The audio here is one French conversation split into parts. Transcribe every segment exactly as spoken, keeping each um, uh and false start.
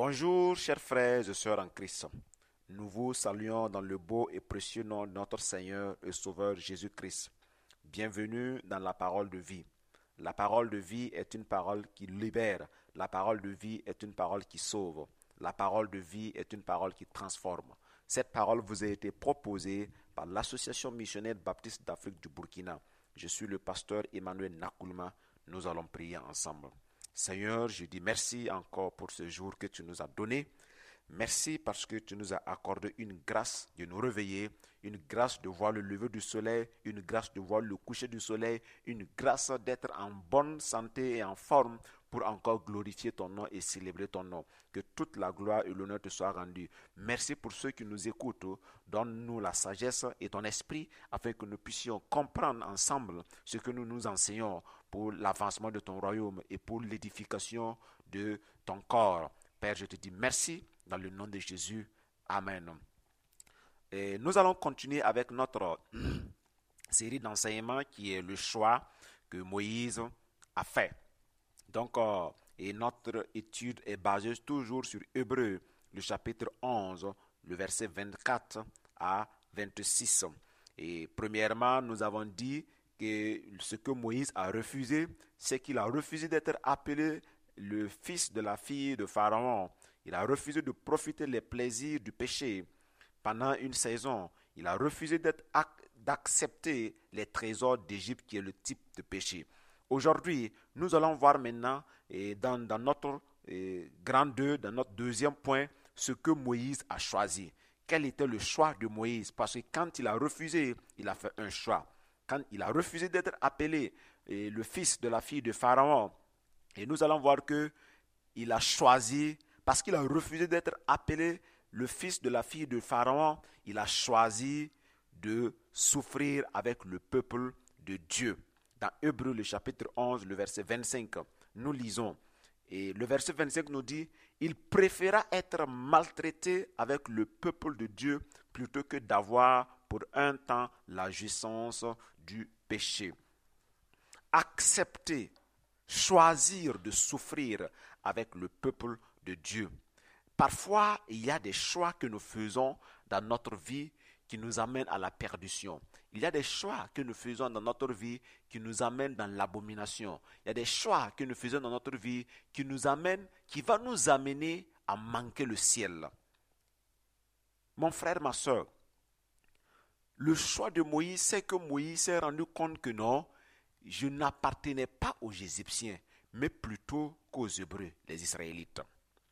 Bonjour, chers frères et sœurs en Christ. Nous vous saluons dans le beau et précieux nom de notre Seigneur et Sauveur Jésus-Christ. Bienvenue dans la parole de vie. La parole de vie est une parole qui libère. La parole de vie est une parole qui sauve. La parole de vie est une parole qui transforme. Cette parole vous a été proposée par l'Association missionnaire baptiste d'Afrique du Burkina. Je suis le pasteur Emmanuel Nakoulma. Nous allons prier ensemble. Seigneur, je dis merci encore pour ce jour que tu nous as donné. Merci parce que tu nous as accordé une grâce de nous réveiller, une grâce de voir le lever du soleil, une grâce de voir le coucher du soleil, une grâce d'être en bonne santé et en forme pour encore glorifier ton nom et célébrer ton nom. Que toute la gloire et l'honneur te soient rendus. Merci pour ceux qui nous écoutent. Donne-nous la sagesse et ton esprit afin que nous puissions comprendre ensemble ce que nous nous enseignons pour l'avancement de ton royaume et pour l'édification de ton corps. Père, je te dis merci dans le nom de Jésus. Amen. Et nous allons continuer avec notre série d'enseignements qui est le choix que Moïse a fait. Donc, euh, et notre étude est basée toujours sur Hébreux, le chapitre onze, le verset vingt-quatre à vingt-six. Et premièrement, nous avons dit que ce que Moïse a refusé, c'est qu'il a refusé d'être appelé le fils de la fille de Pharaon. Il a refusé de profiter des plaisirs du péché pendant une saison. Il a refusé d'être, d'accepter les trésors d'Égypte qui est le type de péché. Aujourd'hui, nous allons voir maintenant et dans, dans notre et, grand deux, dans notre deuxième point, ce que Moïse a choisi. Quel était le choix de Moïse? Parce que quand il a refusé, il a fait un choix. Quand il a refusé d'être appelé et, le fils de la fille de Pharaon, et nous allons voir que il a choisi, parce qu'il a refusé d'être appelé le fils de la fille de Pharaon, il a choisi de souffrir avec le peuple de Dieu. Dans Hébreux, le chapitre onze, le verset vingt-cinq, nous lisons. Et le verset vingt-cinq nous dit, il préféra être maltraité avec le peuple de Dieu plutôt que d'avoir pour un temps la jouissance du péché. Accepter, choisir de souffrir avec le peuple de Dieu. Parfois, il y a des choix que nous faisons dans notre vie qui nous amènent à la perdition. Il y a des choix que nous faisons dans notre vie qui nous amènent dans l'abomination. Il y a des choix que nous faisons dans notre vie qui nous amènent, qui va nous amener à manquer le ciel. Mon frère, ma soeur, le choix de Moïse, c'est que Moïse s'est rendu compte que non, je n'appartenais pas aux Égyptiens, mais plutôt qu'aux Hébreux, les Israélites.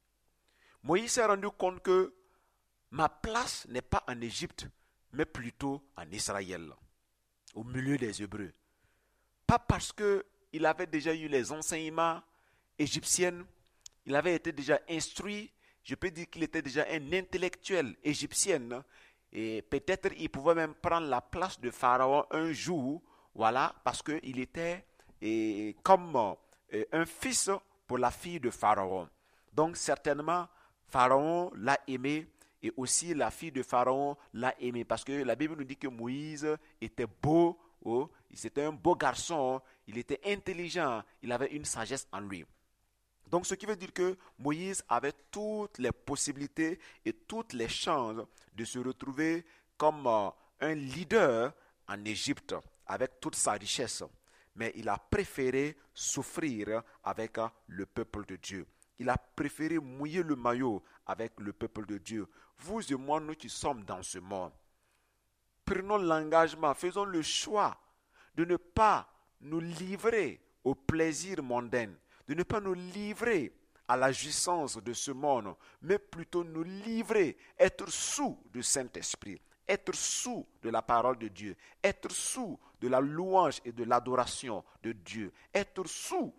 Moïse s'est rendu compte que ma place n'est pas en Égypte, mais plutôt en Israël, au milieu des Hébreux. Pas parce qu'il avait déjà eu les enseignements égyptiens, il avait été déjà instruit, je peux dire qu'il était déjà un intellectuel égyptien, et peut-être il pouvait même prendre la place de Pharaon un jour, voilà, parce qu'il était et, comme et, un fils pour la fille de Pharaon. Donc certainement, Pharaon l'a aimé et aussi la fille de Pharaon l'a aimé parce que la Bible nous dit que Moïse était beau, oh, c'était un beau garçon, il était intelligent, il avait une sagesse en lui. Donc ce qui veut dire que Moïse avait toutes les possibilités et toutes les chances de se retrouver comme un leader en Égypte avec toute sa richesse. Mais il a préféré souffrir avec le peuple de Dieu. Il a préféré mouiller le maillot avec le peuple de Dieu. Vous et moi, nous qui sommes dans ce monde, prenons l'engagement, faisons le choix de ne pas nous livrer au plaisir mondain, de ne pas nous livrer à la jouissance de ce monde, mais plutôt nous livrer, être sous du Saint-Esprit, être sous de la parole de Dieu, être sous de la louange et de l'adoration de Dieu, être sous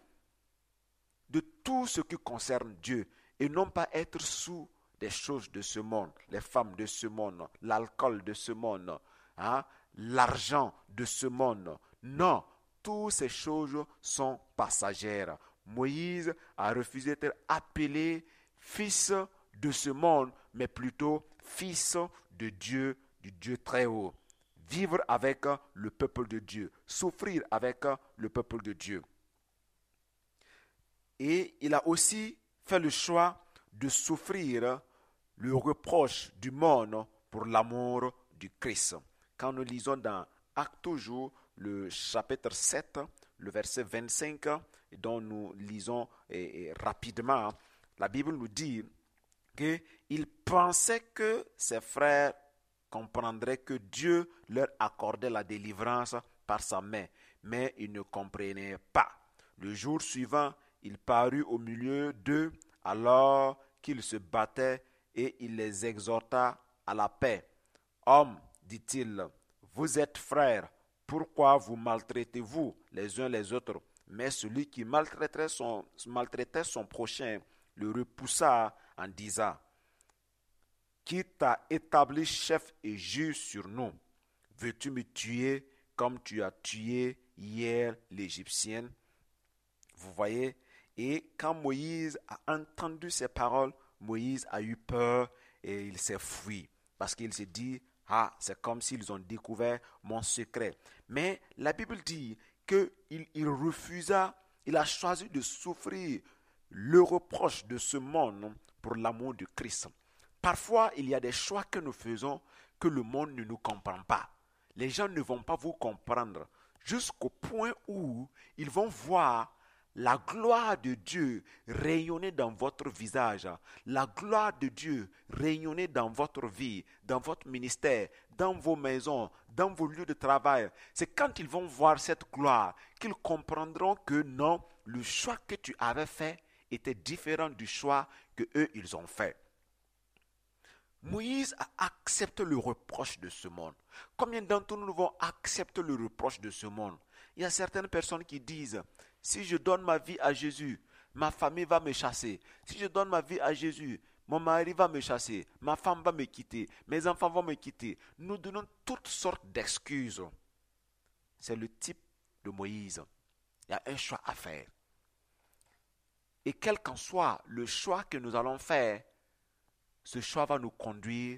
de tout ce qui concerne Dieu et non pas être sous des choses de ce monde, les femmes de ce monde, l'alcool de ce monde, hein, l'argent de ce monde. Non, toutes ces choses sont passagères. Moïse a refusé d'être appelé fils de ce monde, mais plutôt fils de Dieu, du Dieu très haut. Vivre avec le peuple de Dieu, souffrir avec le peuple de Dieu. Et il a aussi fait le choix de souffrir le reproche du monde pour l'amour du Christ. Quand nous lisons dans Actes toujours, le chapitre sept, le verset vingt-cinq, dont nous lisons et, et rapidement, la Bible nous dit qu'il pensait que ses frères comprendraient que Dieu leur accordait la délivrance par sa main, mais ils ne comprenaient pas. Le jour suivant, il parut au milieu d'eux alors qu'ils se battaient et il les exhorta à la paix. « Hommes, dit-il, vous êtes frères, pourquoi vous maltraitez-vous les uns les autres ?» Mais celui qui maltraitait son, maltraitait son prochain le repoussa en disant « Qui t'a établi chef et juge sur nous? Veux-tu me tuer comme tu as tué hier l'Égyptienne ?» Vous voyez, et quand Moïse a entendu ces paroles, Moïse a eu peur et il s'est fui. Parce qu'il s'est dit, ah, c'est comme s'ils ont découvert mon secret. Mais la Bible dit qu'il il refusa, il a choisi de souffrir le reproche de ce monde pour l'amour de Christ. Parfois, il y a des choix que nous faisons que le monde ne nous comprend pas. Les gens ne vont pas vous comprendre jusqu'au point où ils vont voir la gloire de Dieu rayonner dans votre visage, la gloire de Dieu rayonner dans votre vie, dans votre ministère, dans vos maisons, dans vos lieux de travail. C'est quand ils vont voir cette gloire qu'ils comprendront que non, le choix que tu avais fait était différent du choix que eux ils ont fait. Moïse a accepté le reproche de ce monde. Combien d'entre nous vont accepter le reproche de ce monde? Il y a certaines personnes qui disent, si je donne ma vie à Jésus, ma famille va me chasser. Si je donne ma vie à Jésus, mon mari va me chasser, ma femme va me quitter, mes enfants vont me quitter. Nous donnons toutes sortes d'excuses. C'est le type de Moïse. Il y a un choix à faire. Et quel qu'en soit le choix que nous allons faire, ce choix va nous conduire,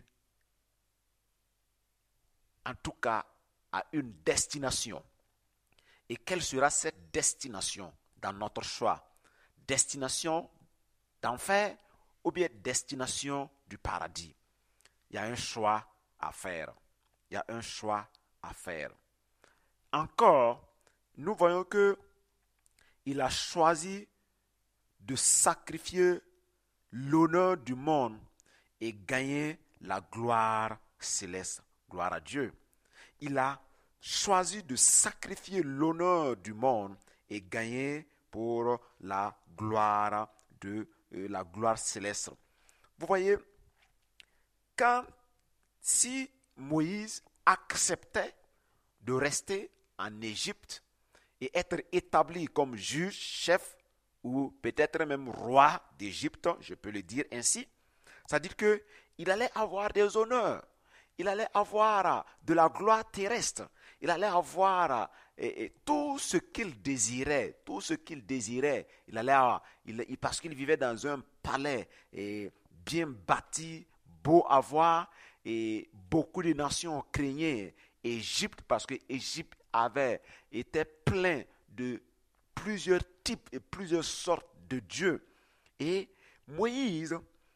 en tout cas, à une destination. Et quelle sera cette destination dans notre choix? Destination d'enfer ou bien destination du paradis? Il y a un choix à faire. Il y a un choix à faire. Encore, nous voyons que il a choisi de sacrifier l'honneur du monde et gagner la gloire céleste. Gloire à Dieu. Il a choisi de sacrifier l'honneur du monde et gagner pour la gloire de euh, la gloire céleste. Vous voyez, quand si Moïse acceptait de rester en Égypte et être établi comme juge, chef ou peut-être même roi d'Égypte, je peux le dire ainsi, c'est-à-dire qu'il allait avoir des honneurs, il allait avoir de la gloire terrestre, il allait avoir et, et, tout ce qu'il désirait, tout ce qu'il désirait, il allait avoir, il, parce qu'il vivait dans un palais et bien bâti, beau à voir, et beaucoup de nations craignaient Égypte parce que Égypte avait été plein de plusieurs types et plusieurs sortes de dieux. Et Moïse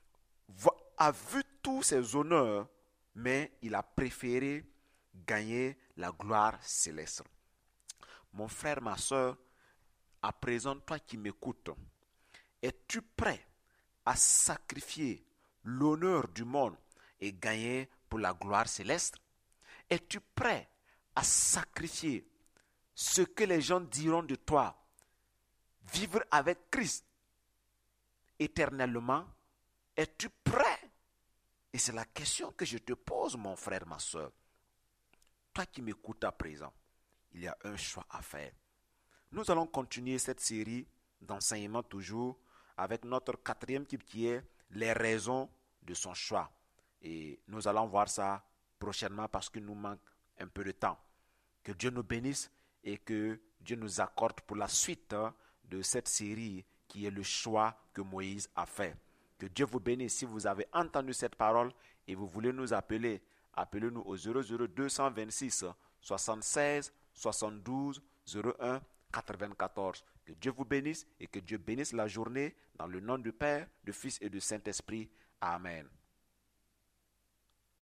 a vu tous ces honneurs, mais il a préféré gagner la gloire céleste. Mon frère, ma soeur, à présent, toi qui m'écoutes, es-tu prêt à sacrifier l'honneur du monde et gagner pour la gloire céleste? Es-tu prêt à sacrifier ce que les gens diront de toi, vivre avec Christ éternellement? Es-tu prêt? Et c'est la question que je te pose, mon frère, ma soeur. Toi qui m'écoutes à présent, il y a un choix à faire. Nous allons continuer cette série d'enseignements toujours avec notre quatrième type qui est les raisons de son choix. Et nous allons voir ça prochainement parce qu'il nous manque un peu de temps. Que Dieu nous bénisse et que Dieu nous accorde pour la suite de cette série qui est le choix que Moïse a fait. Que Dieu vous bénisse. Si vous avez entendu cette parole et vous voulez nous appeler, appelez-nous au zéro zéro deux vingt-six soixante-seize soixante-douze zéro un quatre-vingt-quatorze Que Dieu vous bénisse et que Dieu bénisse la journée dans le nom du Père, du Fils et du Saint-Esprit. Amen.